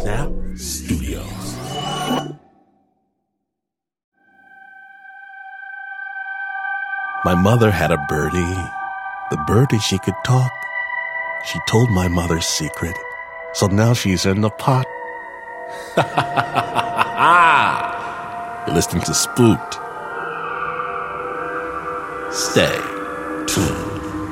Snap Studios. My mother had a birdie. The birdie, she could talk. She told my mother's secret. So now she's in the pot. You're listening to Spooked. Stay tuned.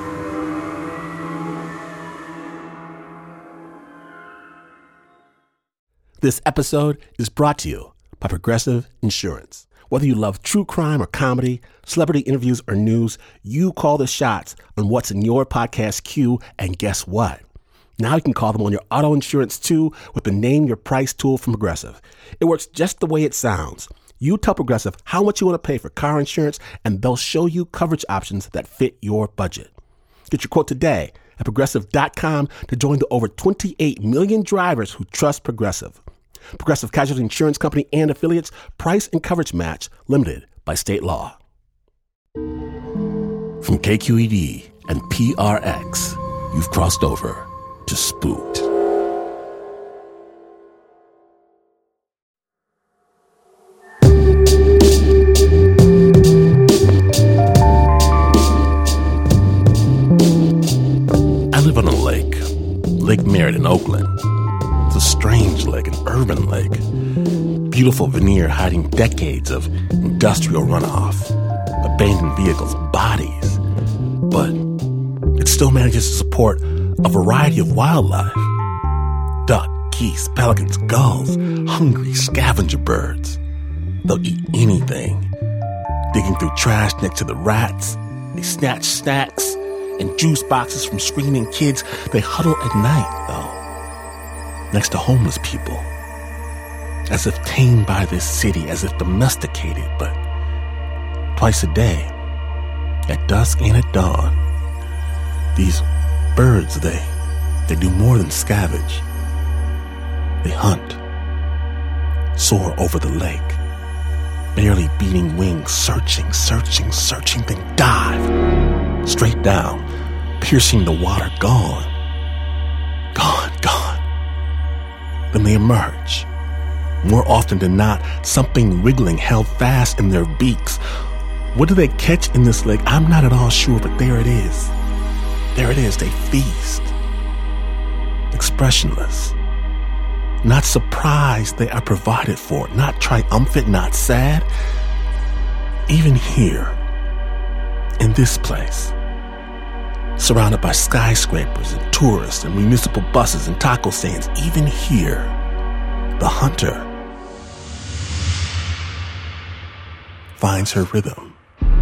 This episode is brought to you by Progressive Insurance. Whether you love true crime or comedy, celebrity interviews or news, you call the shots on what's in your podcast queue, and guess what? Now you can call them on your auto insurance too with the Name Your Price tool from Progressive. It works just the way it sounds. You tell Progressive how much you want to pay for car insurance, and they'll show you coverage options that fit your budget. Get your quote today at Progressive.com to join the over 28 million drivers who trust Progressive. Progressive Casualty Insurance Company and affiliates. Price and coverage match limited by state law. From KQED and PRX, you've crossed over to Spooked. I live on a lake, Lake Merritt in Oakland. It's a strange lake, an urban lake. Beautiful veneer hiding decades of industrial runoff, abandoned vehicles, bodies. But it still manages to support a variety of wildlife. Duck, geese, pelicans, gulls, hungry scavenger birds. They'll eat anything. Digging through trash next to the rats, they snatch snacks and juice boxes from screaming kids. They huddle at night, though, next to homeless people, as if tamed by this city, as if domesticated, but twice a day, at dusk and at dawn, these birds, they do more than scavenge. They hunt, soar over the lake, barely beating wings, searching, then dive straight down, piercing the water, gone. Then they emerge. More often than not, something wriggling held fast in their beaks. What do they catch in this lake? I'm not at all sure, but there it is. There it is. They feast. Expressionless. Not surprised they are provided for. Not triumphant, not sad. Even here, in this place, surrounded by skyscrapers and tourists and municipal buses and taco stands, even here, the hunter finds her rhythm.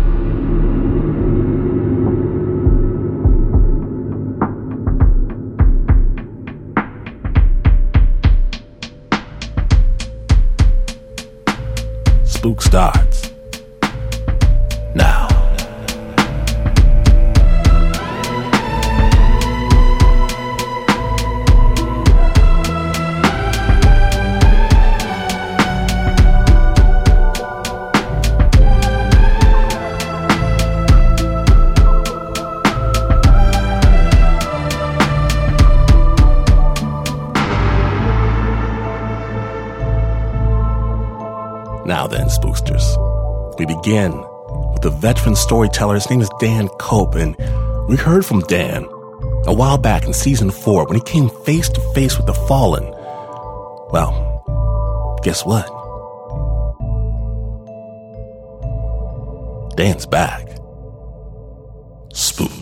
Spook starts now. Now then, spooksters, we begin with a veteran storyteller. His name is Dan Cope, and we heard from Dan a while back in season 4 when he came face to face with the fallen. Well, guess what? Dan's back. Spooked.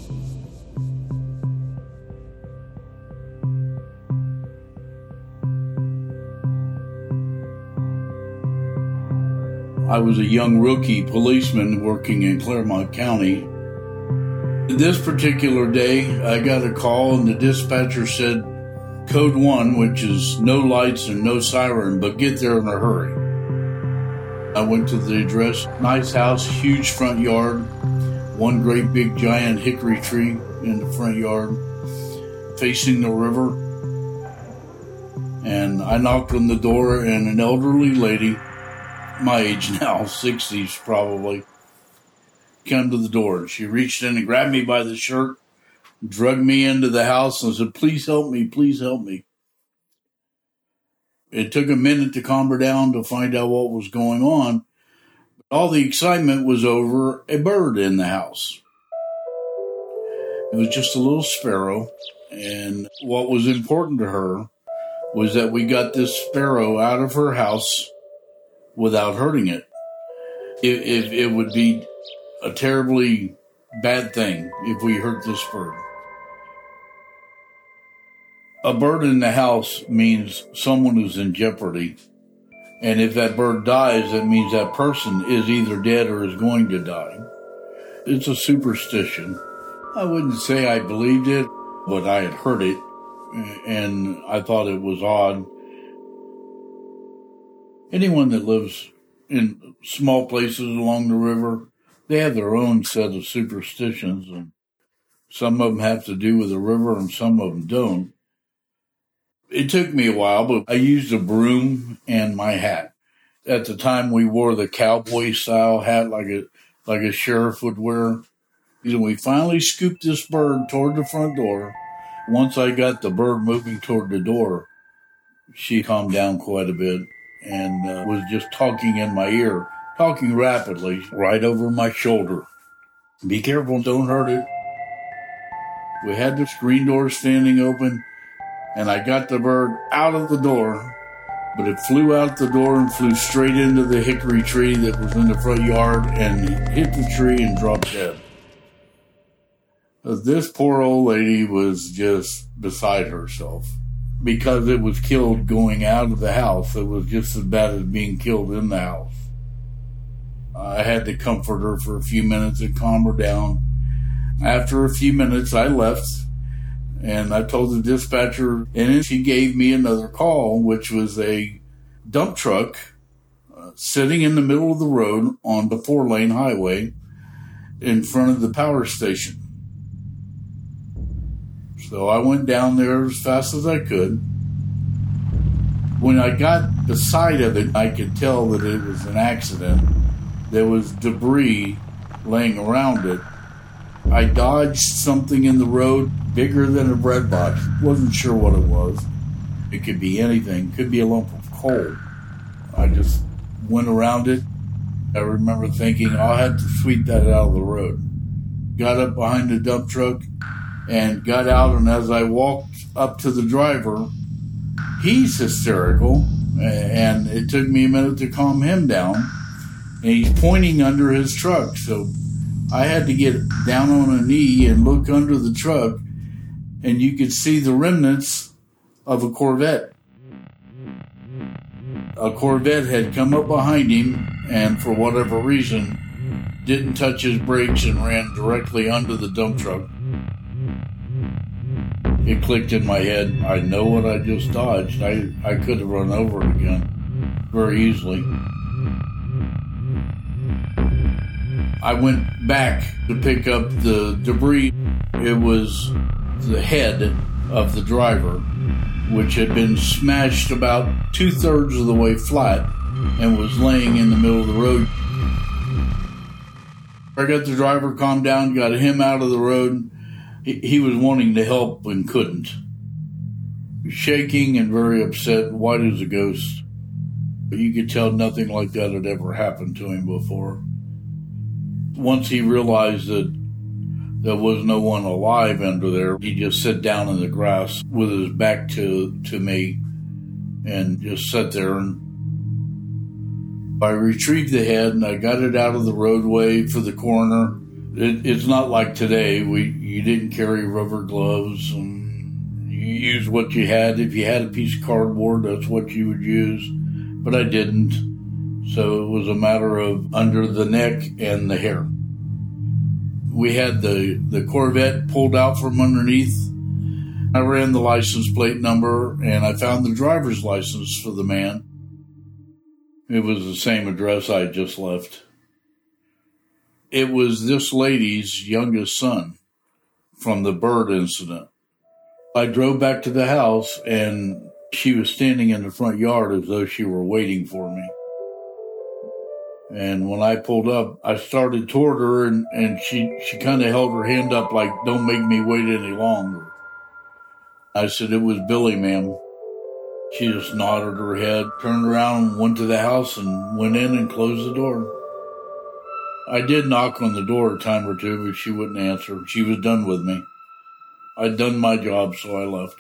I was a young rookie policeman working in Claremont County. This particular day, I got a call and the dispatcher said, Code 1, which is no lights and no siren, but get there in a hurry. I went to the address, nice house, huge front yard, one great big giant hickory tree in the front yard, facing the river. And I knocked on the door, and an elderly lady, my age now, 60s probably, came to the door. She reached in and grabbed me by the shirt, dragged me into the house, and said, please help me, please help me. It took a minute to calm her down to find out what was going on. All the excitement was over a bird in the house. It was just a little sparrow, and what was important to her was that we got this sparrow out of her house without hurting it. It would be a terribly bad thing if we hurt this bird. A bird in the house means someone who's in jeopardy. And if that bird dies, that means that person is either dead or is going to die. It's a superstition. I wouldn't say I believed it, but I had heard it, and I thought it was odd. Anyone that lives in small places along the river, they have their own set of superstitions, and some of them have to do with the river and some of them don't. It took me a while, but I used a broom and my hat. At the time, we wore the cowboy-style hat like a sheriff would wear. And we finally scooped this bird toward the front door. Once I got the bird moving toward the door, she calmed down quite a bit and was just talking in my ear, talking rapidly, right over my shoulder. Be careful, don't hurt it. We had the screen door standing open, and I got the bird out of the door, but it flew out the door and flew straight into the hickory tree that was in the front yard and hit the tree and dropped dead. This poor old lady was just beside herself because it was killed going out of the house. It was just as bad as being killed in the house. I had to comfort her for a few minutes and calm her down. After a few minutes, I left. And I told the dispatcher, and she gave me another call, which was a dump truck sitting in the middle of the road on the 4-lane highway in front of the power station. So I went down there as fast as I could. When I got beside of it, I could tell that it was an accident. There was debris laying around it. I dodged something in the road bigger than a bread box. Wasn't sure what it was. It could be anything. Could be a lump of coal. I just went around it. I remember thinking, I'll have to sweep that out of the road. Got up behind the dump truck and got out, and as I walked up to the driver, he's hysterical, and it took me a minute to calm him down, and he's pointing under his truck, so I had to get down on a knee and look under the truck, and you could see the remnants of a Corvette. A Corvette had come up behind him, and for whatever reason, didn't touch his brakes and ran directly under the dump truck. It clicked in my head. I know what I just dodged. I could have run over it again very easily. I went back to pick up the debris. It was the head of the driver, which had been smashed about 2/3 of the way flat and was laying in the middle of the road. I got the driver calmed down, got him out of the road. He was wanting to help and couldn't. Shaking and very upset, white as a ghost. But you could tell nothing like that had ever happened to him before. Once he realized that there was no one alive under there, he just sat down in the grass with his back to me and just sat there. And I retrieved the head and I got it out of the roadway for the coroner. It's not like today. You didn't carry rubber gloves and you used what you had. If you had a piece of cardboard, that's what you would use. But I didn't. So it was a matter of under the neck and the hair. We had the Corvette pulled out from underneath. I ran the license plate number and I found the driver's license for the man. It was the same address I had just left. It was this lady's youngest son from the bird incident. I drove back to the house and she was standing in the front yard as though she were waiting for me. And when I pulled up, I started toward her and she kind of held her hand up like, "Don't make me wait any longer." I said, "It was Billy, ma'am." She just nodded her head, turned around, went to the house, and went in and closed the door. I did knock on the door a time or two, but she wouldn't answer. She was done with me. I'd done my job, so I left.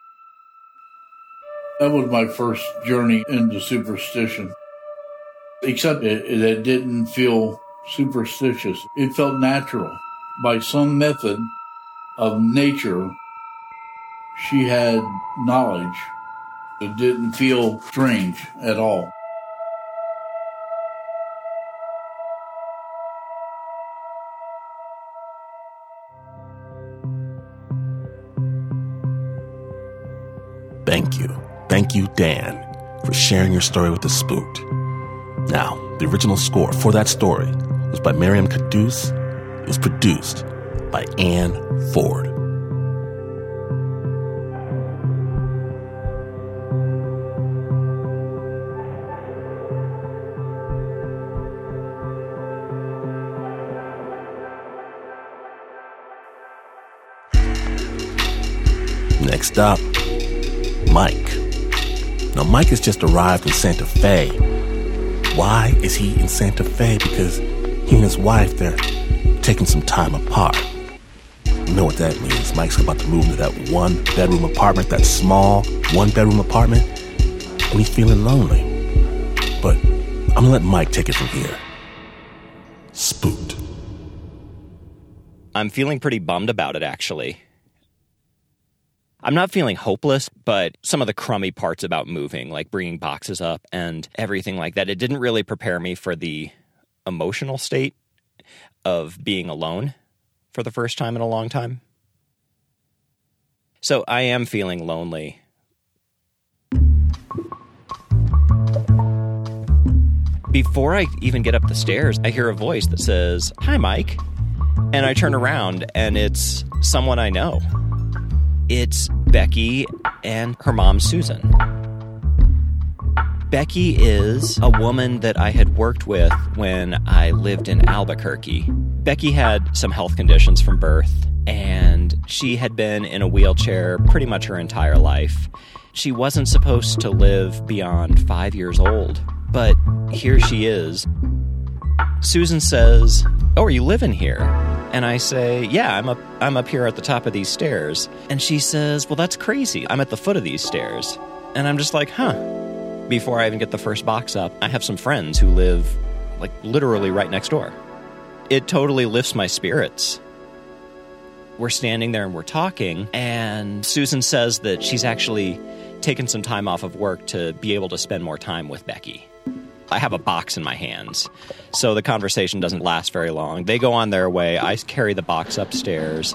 That was my first journey into superstition. Except it didn't feel superstitious. It felt natural. By some method of nature, she had knowledge. It didn't feel strange at all. Thank you. Thank you, Dan, for sharing your story with The Spooked. Now, the original score for that story was by Miriam Caduce. It was produced by Ann Ford. Next up, Mike. Now, Mike has just arrived in Santa Fe. Why is he in Santa Fe? Because he and his wife, they're taking some time apart. You know what that means. Mike's about to move into that one-bedroom apartment, that small one-bedroom apartment, and he's feeling lonely. But I'm going to let Mike take it from here. Spooked. I'm feeling pretty bummed about it, actually. I'm not feeling hopeless, but some of the crummy parts about moving, like bringing boxes up and everything like that, it didn't really prepare me for the emotional state of being alone for the first time in a long time. So I am feeling lonely. Before I even get up the stairs, I hear a voice that says, "Hi, Mike." And I turn around, and it's someone I know. It's Becky and her mom, Susan. Becky is a woman that I had worked with when I lived in Albuquerque. Becky had some health conditions from birth, and she had been in a wheelchair pretty much her entire life. She wasn't supposed to live beyond 5 years old, but here she is. Susan says, "Oh, are you living here?" And I say, "Yeah, I'm up here at the top of these stairs." And she says, "Well, that's crazy. I'm at the foot of these stairs." And I'm just like, huh. Before I even get the first box up, I have some friends who live, like, literally right next door. It totally lifts my spirits. We're standing there and we're talking, and Susan says that she's actually taken some time off of work to be able to spend more time with Becky. I have a box in my hands, so the conversation doesn't last very long. They go on their way. I carry the box upstairs.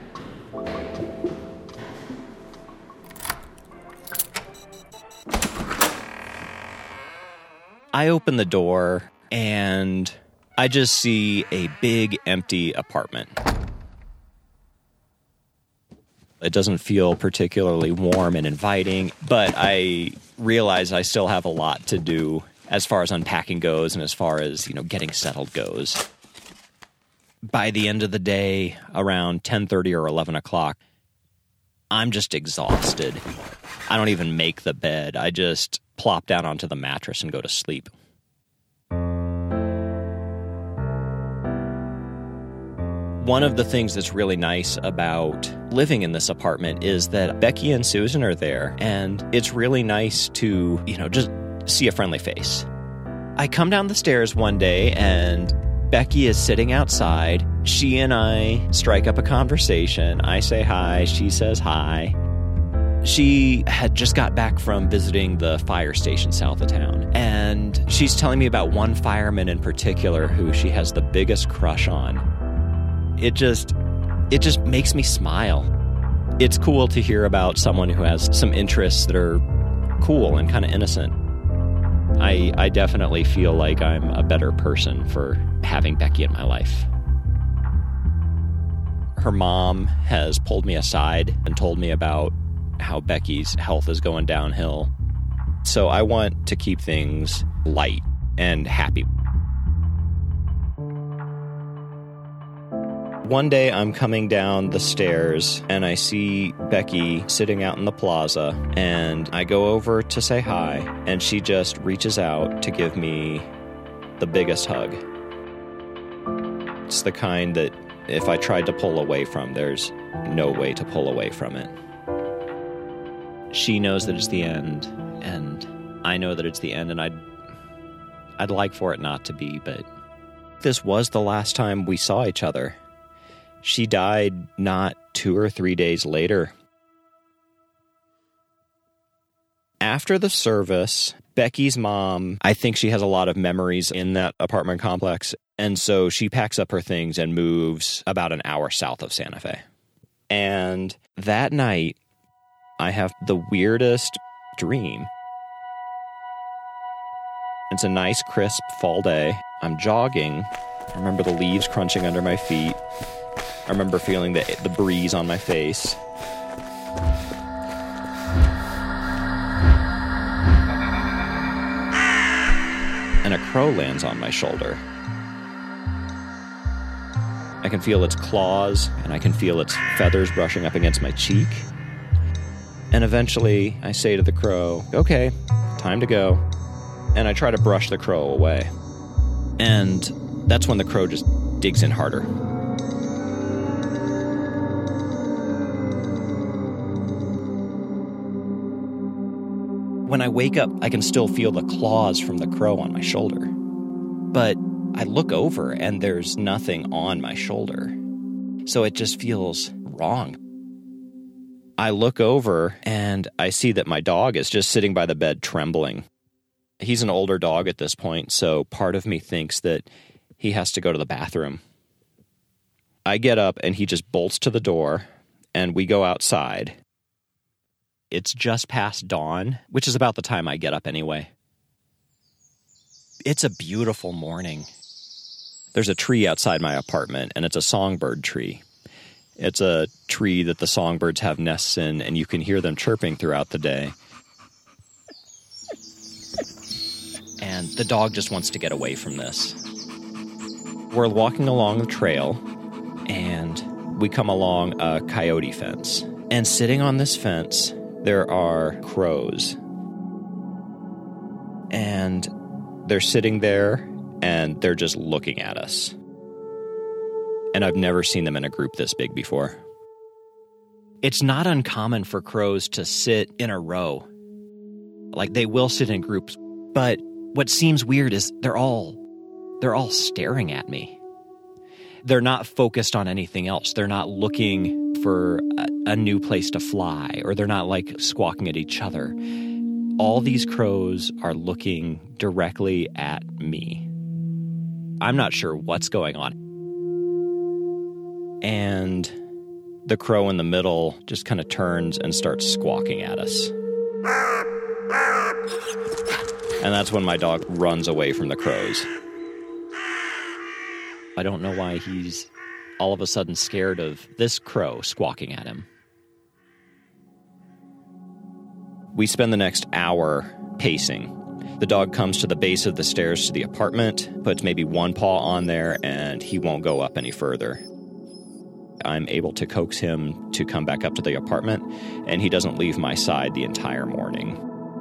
I open the door, and I just see a big, empty apartment. It doesn't feel particularly warm and inviting, but I realize I still have a lot to do as far as unpacking goes and as far as, getting settled goes. By the end of the day, around 10:30 or 11 o'clock, I'm just exhausted. I don't even make the bed. I just plop down onto the mattress and go to sleep. One of the things that's really nice about living in this apartment is that Becky and Susan are there, and it's really nice to, just see a friendly face. I come down the stairs one day, and Becky is sitting outside. She and I strike up a conversation. I say hi. She says hi. She had just got back from visiting the fire station south of town, and she's telling me about one fireman in particular who she has the biggest crush on. It just makes me smile. It's cool to hear about someone who has some interests that are cool and kind of innocent. I definitely feel like I'm a better person for having Becky in my life. Her mom has pulled me aside and told me about how Becky's health is going downhill. So I want to keep things light and happy. One day I'm coming down the stairs and I see Becky sitting out in the plaza, and I go over to say hi, and she just reaches out to give me the biggest hug. It's the kind that if I tried to pull away from, there's no way to pull away from it. She knows that it's the end, and I know that it's the end, and I'd like for it not to be, but this was the last time we saw each other. She died not 2 or 3 days later. After the service, Becky's mom, I think she has a lot of memories in that apartment complex, and so she packs up her things and moves about an hour south of Santa Fe. And that night, I have the weirdest dream. It's a nice, crisp fall day. I'm jogging. I remember the leaves crunching under my feet. I remember feeling the breeze on my face. And a crow lands on my shoulder. I can feel its claws, and I can feel its feathers brushing up against my cheek. And eventually, I say to the crow, "Okay, time to go." And I try to brush the crow away. And that's when the crow just digs in harder. When I wake up, I can still feel the claws from the crow on my shoulder. But I look over and there's nothing on my shoulder. So it just feels wrong. I look over and I see that my dog is just sitting by the bed trembling. He's an older dog at this point, so part of me thinks that he has to go to the bathroom. I get up and he just bolts to the door and we go outside. It's just past dawn, which is about the time I get up anyway. It's a beautiful morning. There's a tree outside my apartment, and it's a songbird tree. It's a tree that the songbirds have nests in, and you can hear them chirping throughout the day. And the dog just wants to get away from this. We're walking along the trail, and we come along a coyote fence. And sitting on this fence, there are crows. And they're sitting there, and they're just looking at us. And I've never seen them in a group this big before. It's not uncommon for crows to sit in a row. Like, they will sit in groups, but what seems weird is they're all staring at me. They're not focused on anything else. They're not looking for a new place to fly, or they're not like squawking at each other. All these crows are looking directly at me. I'm not sure what's going on. And the crow in the middle just kind of turns and starts squawking at us. And that's when my dog runs away from the crows. I don't know why he's all of a sudden scared of this crow squawking at him. We spend the next hour pacing. The dog comes to the base of the stairs to the apartment, puts maybe one paw on there, and he won't go up any further. I'm able to coax him to come back up to the apartment, and he doesn't leave my side the entire morning.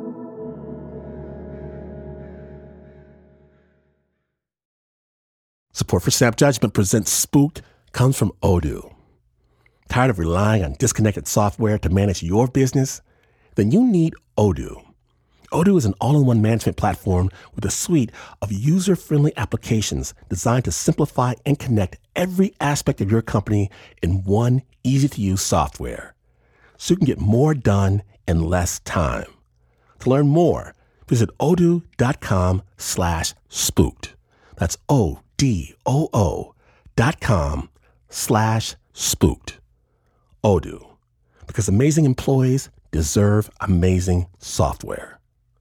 Support for Snap Judgment presents Spooked comes from Odoo. Tired of relying on disconnected software to manage your business? Then you need Odoo. Odoo is an all-in-one management platform with a suite of user-friendly applications designed to simplify and connect every aspect of your company in one easy-to-use software, so you can get more done in less time. To learn more, visit odoo.com/spooked. That's odoo.com/spooked. Odoo, because amazing employees deserve amazing software.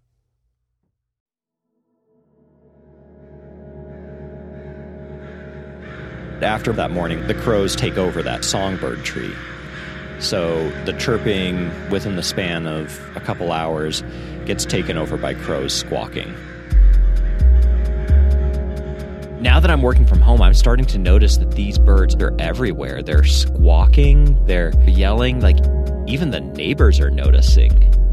After that morning, the crows take over that songbird tree. So the chirping within the span of a couple hours gets taken over by crows squawking. Now that I'm working from home, I'm starting to notice that these birds are everywhere. They're squawking, they're yelling, like even the neighbors are noticing.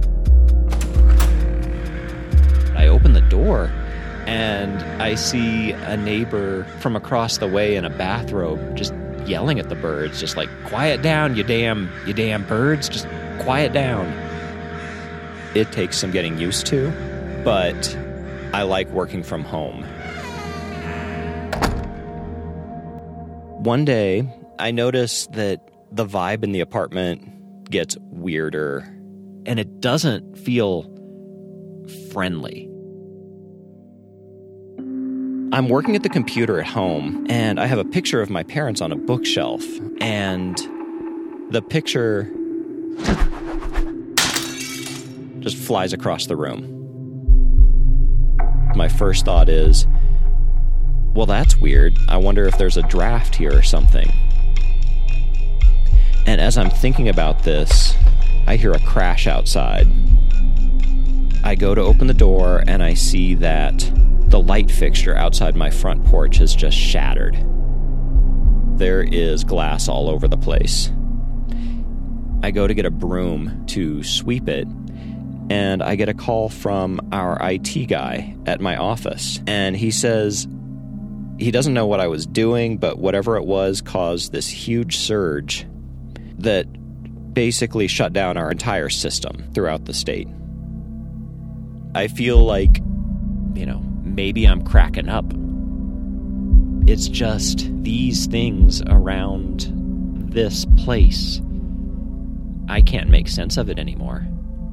I open the door and I see a neighbor from across the way in a bathrobe just yelling at the birds, just like, quiet down, you damn birds, just quiet down. It takes some getting used to, but I like working from home. One day, I notice that the vibe in the apartment gets weirder, and it doesn't feel friendly. I'm working at the computer at home, and I have a picture of my parents on a bookshelf, and the picture just flies across the room. My first thought is, well, that's weird. I wonder if there's a draft here or something. And as I'm thinking about this, I hear a crash outside. I go to open the door and I see that the light fixture outside my front porch has just shattered. There is glass all over the place. I go to get a broom to sweep it, and I get a call from our IT guy at my office. And he says he doesn't know what I was doing, but whatever it was caused this huge surge that basically shut down our entire system throughout the state. I feel like, maybe I'm cracking up. It's just these things around this place. I can't make sense of it anymore.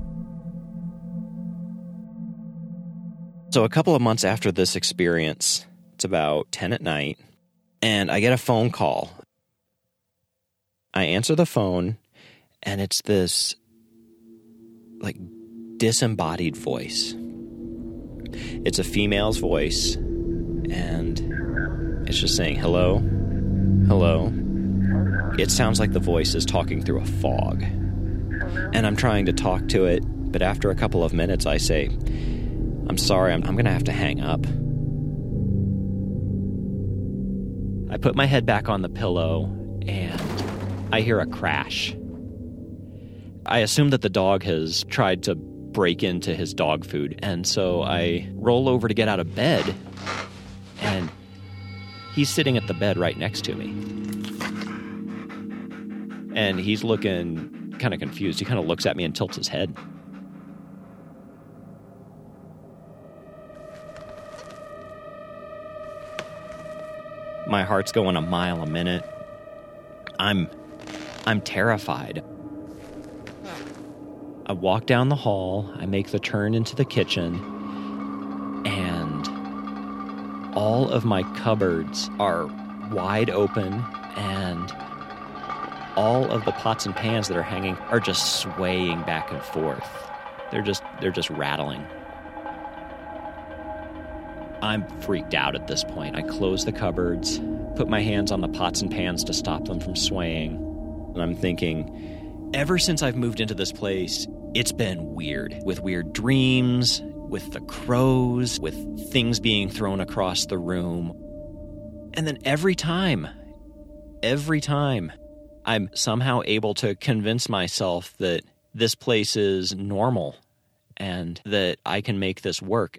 So a couple of months after this experience, it's about 10 at night, and I get a phone call. I answer the phone, and it's this, disembodied voice. It's a female's voice, and it's just saying, hello, hello. It sounds like the voice is talking through a fog. And I'm trying to talk to it, but after a couple of minutes, I say, I'm sorry, I'm going to have to hang up. I put my head back on the pillow, and I hear a crash. I assume that the dog has tried to break into his dog food, and so I roll over to get out of bed, and he's sitting at the bed right next to me. And he's looking kind of confused. He kind of looks at me and tilts his head. My heart's going a mile a minute. I'm terrified. I walk down the hall, I make the turn into the kitchen, and all of my cupboards are wide open, and all of the pots and pans that are hanging are just swaying back and forth. They're just rattling. I'm freaked out at this point. I close the cupboards, put my hands on the pots and pans to stop them from swaying. And I'm thinking, ever since I've moved into this place, it's been weird. With weird dreams, with the crows, with things being thrown across the room. And then every time, I'm somehow able to convince myself that this place is normal and that I can make this work.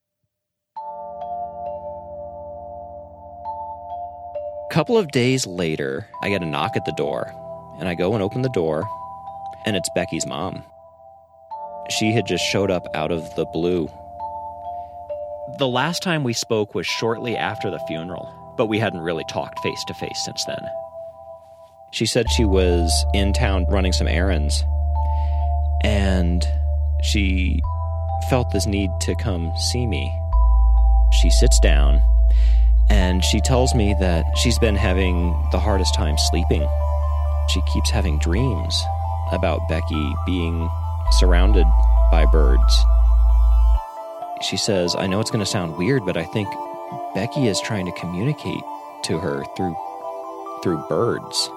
A couple of days later, I get a knock at the door, and I go and open the door, and it's Becky's mom. She had just showed up out of the blue. The last time we spoke was shortly after the funeral, but we hadn't really talked face to face since then. She said she was in town running some errands, and she felt this need to come see me. She sits down, and she tells me that she's been having the hardest time sleeping. She keeps having dreams about Becky being surrounded by birds. She says, I know it's going to sound weird, but I think Becky is trying to communicate to her through birds.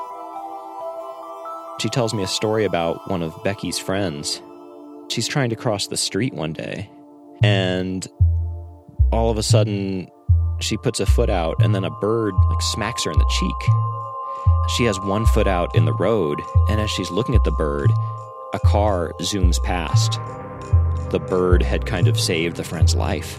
She tells me a story about one of Becky's friends. She's trying to cross the street one day, and all of a sudden, she puts a foot out, and then a bird smacks her in the cheek. She has one foot out in the road, and as she's looking at the bird, a car zooms past. The bird had kind of saved the friend's life.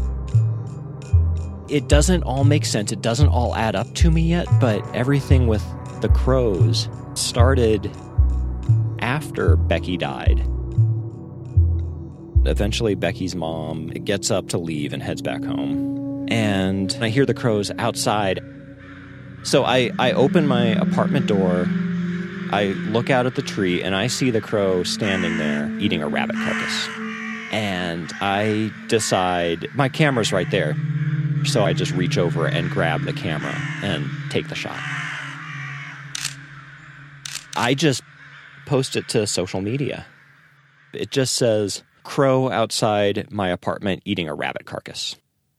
It doesn't all make sense. It doesn't all add up to me yet, but everything with the crows started after Becky died. Eventually, Becky's mom gets up to leave and heads back home. And I hear the crows outside. So I open my apartment door, I look out at the tree, and I see the crow standing there eating a rabbit carcass. And I decide, my camera's right there. So I just reach over and grab the camera and take the shot. I just post it to social media. It just says, crow outside my apartment eating a rabbit carcass.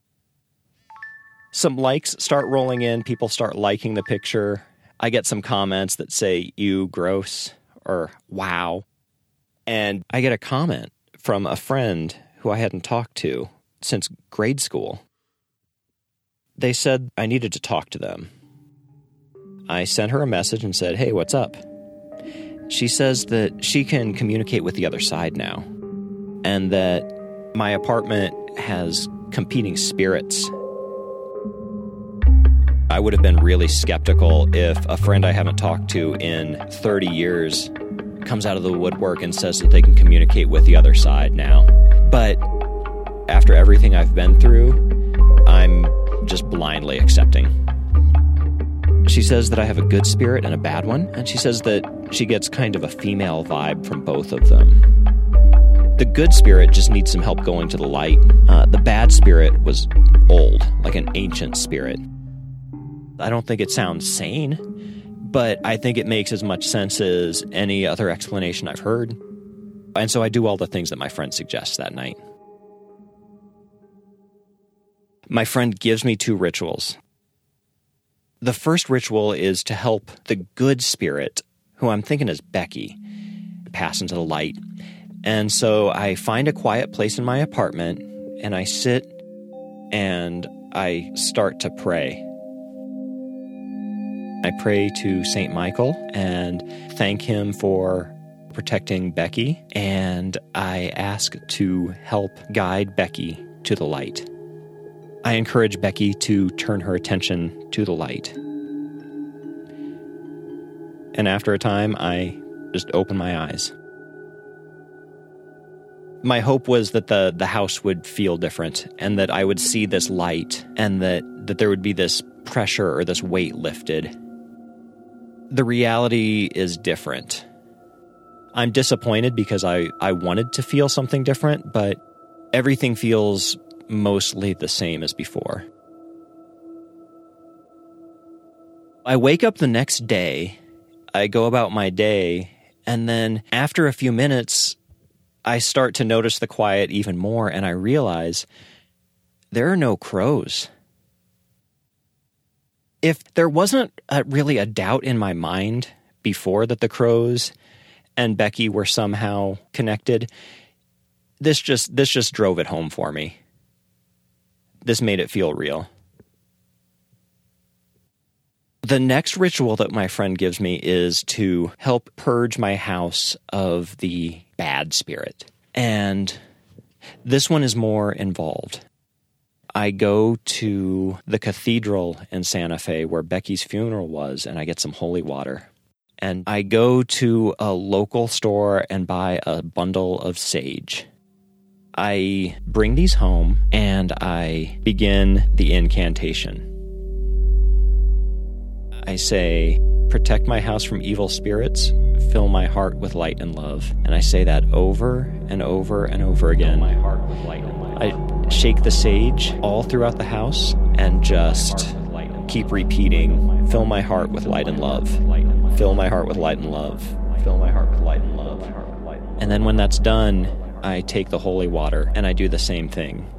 Some likes start rolling in. People start liking the picture. I get some comments that say, ew, gross, or wow. And I get a comment from a friend who I hadn't talked to since grade school. They said I needed to talk to them. I sent her a message and said, hey, what's up? She says that she can communicate with the other side now, and that my apartment has competing spirits. I would have been really skeptical if a friend I haven't talked to in 30 years comes out of the woodwork and says that they can communicate with the other side now. But after everything I've been through, I'm just blindly accepting. She says that I have a good spirit and a bad one, and she says that she gets kind of a female vibe from both of them. The good spirit just needs some help going to the light. The bad spirit was old, like an ancient spirit. I don't think it sounds sane, but I think it makes as much sense as any other explanation I've heard. And so I do all the things that my friend suggests that night. My friend gives me 2 rituals. The first ritual is to help the good spirit, who I'm thinking is Becky, pass into the light. And so I find a quiet place in my apartment, and I sit and I start to pray. I pray to St. Michael and thank him for protecting Becky, and I ask to help guide Becky to the light. I encourage Becky to turn her attention to the light. And after a time, I just open my eyes. My hope was that the house would feel different, and that I would see this light, and that there would be this pressure or this weight lifted. The reality is different. I'm disappointed because I wanted to feel something different, but everything feels mostly the same as before. I wake up the next day, I go about my day, and then after a few minutes, I start to notice the quiet even more, and I realize there are no crows. If there wasn't really a doubt in my mind before that the crows and Becky were somehow connected, this just drove it home for me. This made it feel real. The next ritual that my friend gives me is to help purge my house of the bad spirit. And this one is more involved. I go to the cathedral in Santa Fe where Becky's funeral was, and I get some holy water. And I go to a local store and buy a bundle of sage. I bring these home, and I begin the incantation. I say, protect my house from evil spirits, fill my heart with light and love. And I say that over and over and over again. Fill my heart with light and love. I shake the sage all throughout the house and just keep repeating, fill my heart with light and love. Fill my heart with light and love. Fill my heart with light and love. And then when that's done, I take the holy water and I do the same thing.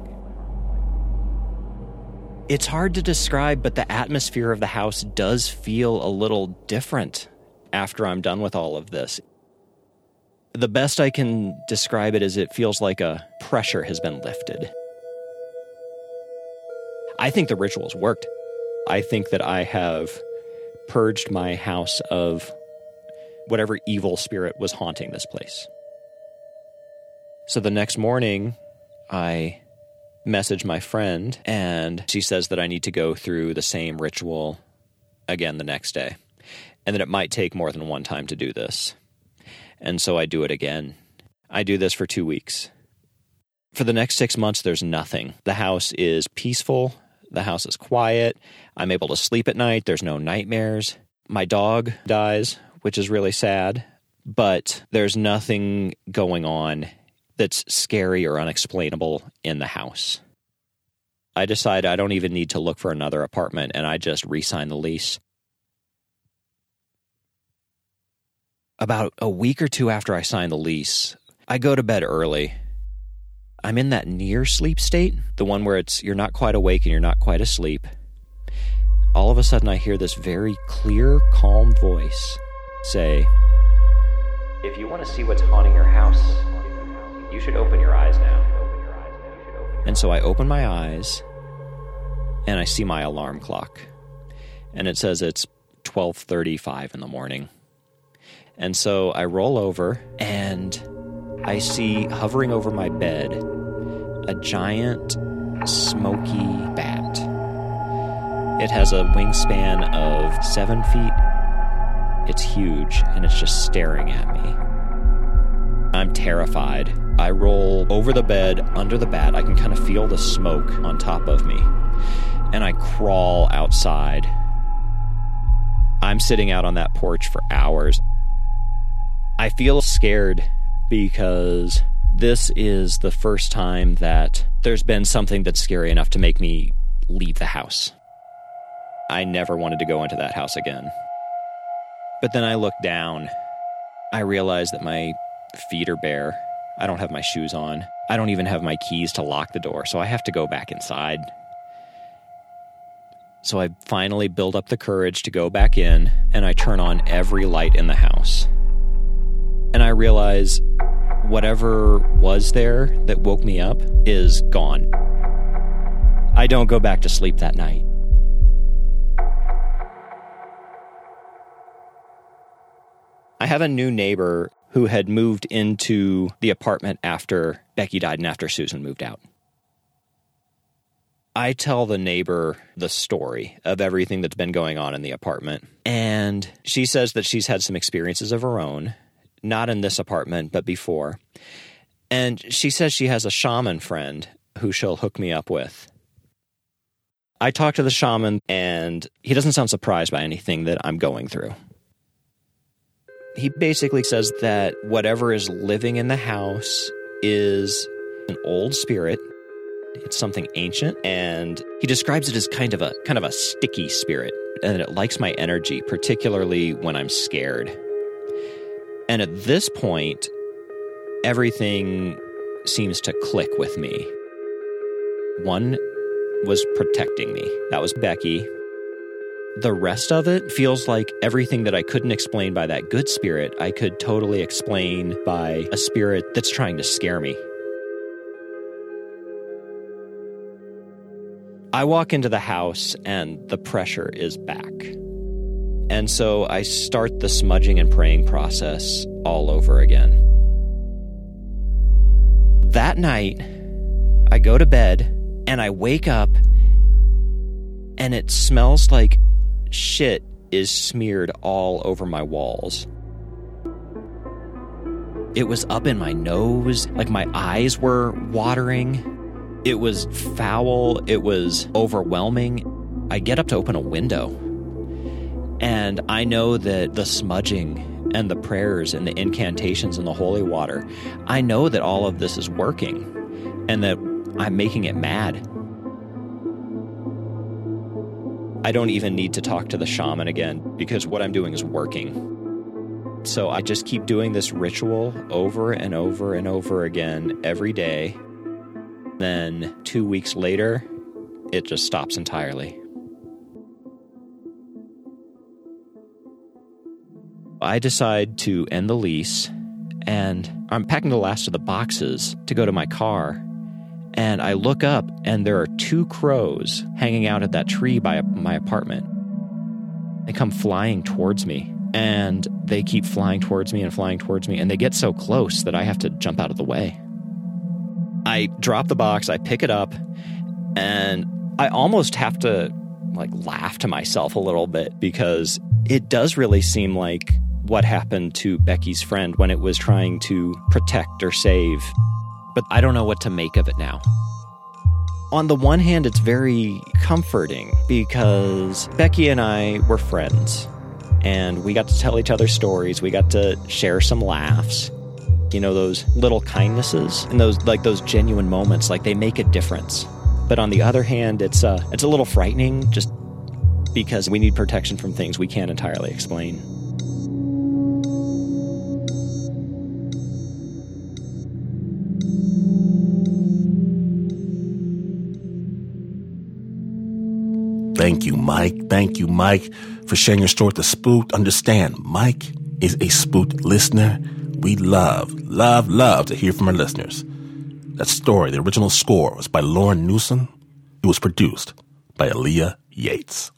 It's hard to describe, but the atmosphere of the house does feel a little different after I'm done with all of this. The best I can describe it is it feels like a pressure has been lifted. I think the rituals worked. I think that I have purged my house of whatever evil spirit was haunting this place. So the next morning, I message my friend, and she says that I need to go through the same ritual again the next day, and that it might take more than one time to do this. And so I do it again. I do this for 2 weeks. For the next 6 months, there's nothing. The house is peaceful. The house is quiet. I'm able to sleep at night. There's no nightmares. My dog dies, which is really sad, but there's nothing going on that's scary or unexplainable in the house. I decide I don't even need to look for another apartment, and I just re-sign the lease. About a week or two after I sign the lease, I go to bed early. I'm in that near sleep state, the one where you're not quite awake and you're not quite asleep. All of a sudden I hear this very clear, calm voice say, "If you want to see what's haunting your house, you should open your eyes now." And so I open my eyes and I see my alarm clock. And it says it's 12:35 in the morning. And so I roll over and I see hovering over my bed a giant smoky bat. It has a wingspan of 7 feet. It's huge and it's just staring at me. I'm terrified. I roll over the bed, under the bat. I can kind of feel the smoke on top of me. And I crawl outside. I'm sitting out on that porch for hours. I feel scared because this is the first time that there's been something that's scary enough to make me leave the house. I never wanted to go into that house again. But then I look down. I realize that my feet are bare. I don't have my shoes on. I don't even have my keys to lock the door, so I have to go back inside. So I finally build up the courage to go back in, and I turn on every light in the house. And I realize whatever was there that woke me up is gone. I don't go back to sleep that night. I have a new neighbor who had moved into the apartment after Becky died and after Susan moved out. I tell the neighbor the story of everything that's been going on in the apartment, and she says that she's had some experiences of her own, not in this apartment, but before. And she says she has a shaman friend who she'll hook me up with. I talk to the shaman, and he doesn't sound surprised by anything that I'm going through. He basically says that whatever is living in the house is an old spirit. It's something ancient, and he describes it as kind of a sticky spirit, and it likes my energy, particularly when I'm scared. And at this point, everything seems to click with me. One was protecting me. That was Becky. The rest of it feels like everything that I couldn't explain by that good spirit, I could totally explain by a spirit that's trying to scare me. I walk into the house and the pressure is back. And so I start the smudging and praying process all over again. That night, I go to bed and I wake up and it smells like shit is smeared all over my walls. It was up in my nose, like my eyes were watering. It was foul. It was overwhelming. I get up to open a window, and I know that the smudging and the prayers and the incantations and the holy water, I know that all of this is working and that I'm making it mad. I don't even need to talk to the shaman again because what I'm doing is working. So I just keep doing this ritual over and over and over again every day. Then 2 weeks later, it just stops entirely. I decide to end the lease, and I'm packing the last of the boxes to go to my car. And I look up, and there are 2 crows hanging out at that tree by my apartment. They come flying towards me, and they keep flying towards me, and they get so close that I have to jump out of the way. I drop the box, I pick it up, and I almost have to laugh to myself a little bit, because it does really seem like what happened to Becky's friend when it was trying to protect or save. But I don't know what to make of it now. On the one hand, it's very comforting because Becky and I were friends, and we got to tell each other stories. We got to share some laughs. You know, those little kindnesses and those genuine moments, they make a difference. But on the other hand, it's a little frightening just because we need protection from things we can't entirely explain. Thank you, Mike. Thank you, Mike, for sharing your story with the Spooked. Understand, Mike is a Spooked listener. We love to hear from our listeners. That story, the original score, was by Lauren Newsom. It was produced by Aaliyah Yates.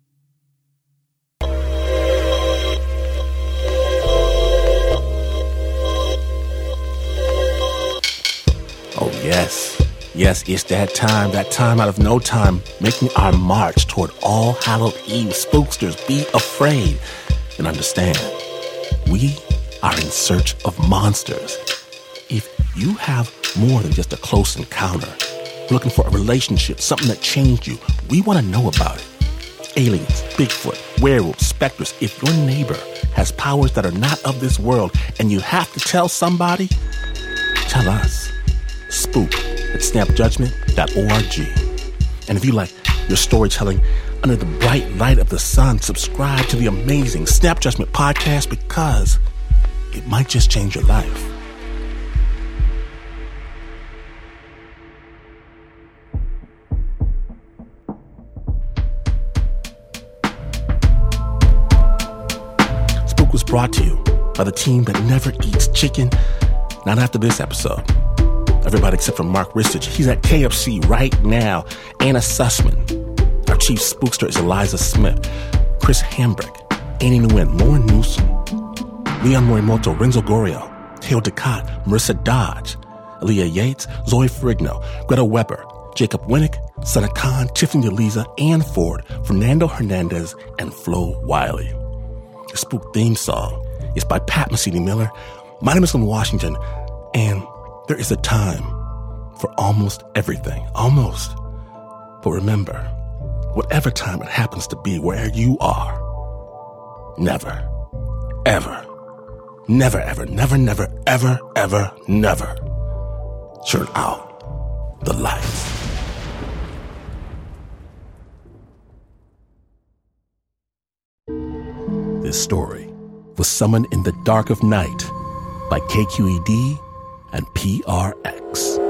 Oh, yes. Yes, it's that time out of no time, making our march toward All Hallowed Eve. Spooksters, be afraid and understand. We are in search of monsters. If you have more than just a close encounter, looking for a relationship, something that changed you, we want to know about it. Aliens, Bigfoot, werewolves, specters. If your neighbor has powers that are not of this world and you have to tell somebody, tell us. spook@snapjudgment.org. And if you like your storytelling under the bright light of the sun, subscribe to the amazing Snap Judgment podcast, because it might just change your life. Spook was brought to you by the team that never eats chicken. Not after this episode. Everybody except for Mark Ristich. He's at KFC right now. Anna Sussman. Our chief spookster is Eliza Smith. Chris Hambrick. Annie Nguyen. Lauren Newsom. Leon Morimoto. Renzo Gorrio. Theo Ducat. Marissa Dodge. Aaliyah Yates. Zoe Ferrigno. Greta Weber. Jacob Winnick. Sana Khan. Tiffany DeLiza. Ann Ford. Fernando Hernandez. And Flo Wiley. The Spook theme song is by Pat Mesiti-Miller. My name is Lynn Washington, and there is a time for almost everything. Almost. But remember, whatever time it happens to be where you are, never, ever, never, ever, never, never, ever, ever, never turn out the lights. This story was Summoned in the Dark of Night by KQED and PRX.